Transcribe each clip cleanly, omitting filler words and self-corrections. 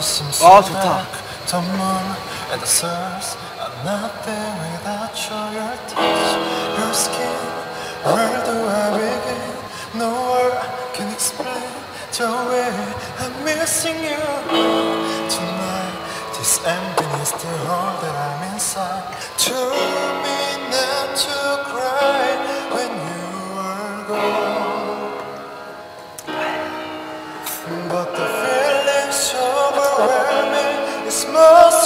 좋다. The moon and the stars are nothing without your touch, your skin. Where do I begin? No word can explain the way I'm missing you tonight. This emptiness, the hole that I'm inside. Told me not to cry when you were gone, but the feeling's overwhelming. It's most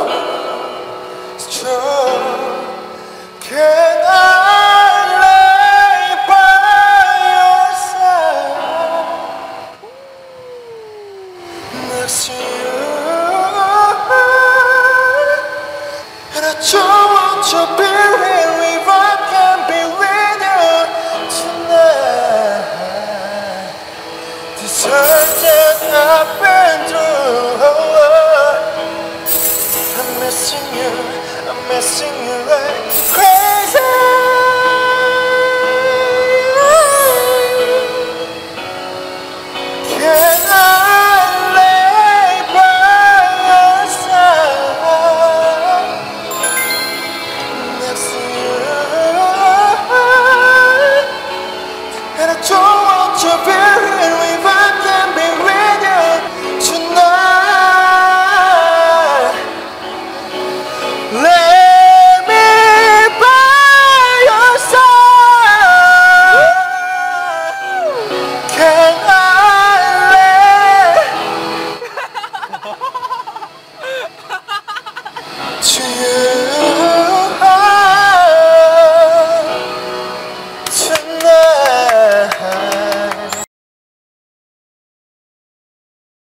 strong. Can I lay by your side next to you? And I don't want to be here if I can't be with you tonight. This hurt that I've been through. I'm missing you like crazy. Can I lay by your side next to you? And I don't want to be here if I can't be with you tonight. Let me by your side. Can I lay to you?